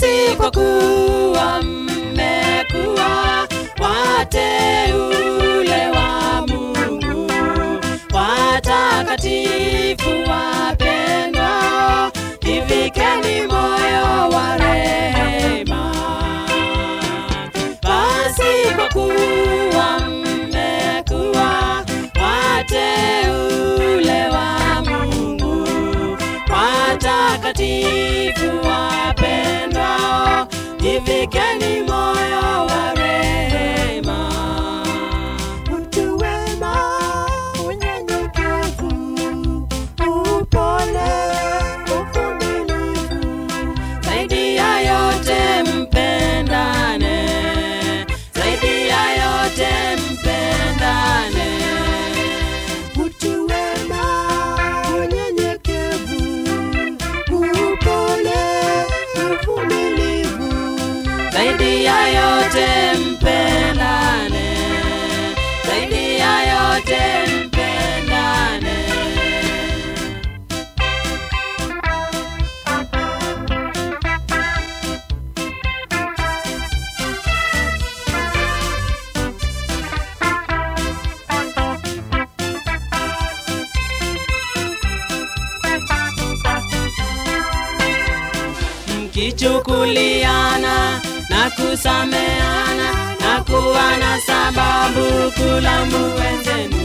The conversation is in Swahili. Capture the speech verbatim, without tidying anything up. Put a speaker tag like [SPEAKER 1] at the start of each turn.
[SPEAKER 1] basi kwa kuwa mmekuwa wateule wa Mungu, watakatifu wapendwa, jivikeni moyo wa rehema. Basi kwa kuwa mmekuwa wateule wa Mungu, watakatifu wapendwa, jivikeni moyo wa rehema.
[SPEAKER 2] Mtu wema, unyenyekevu, upole, uvumilivu,
[SPEAKER 1] zaidi ya yote mpendane, zaidi ya yote mpendane.
[SPEAKER 2] mtu wema, unyenyekevu, upole, uvumilivu,
[SPEAKER 1] Zaidi ya yote mpendane, zaidi ya yote mpendane. Mkichukuliana na kusameana na kuwa na sababu kulaumu wenzenu,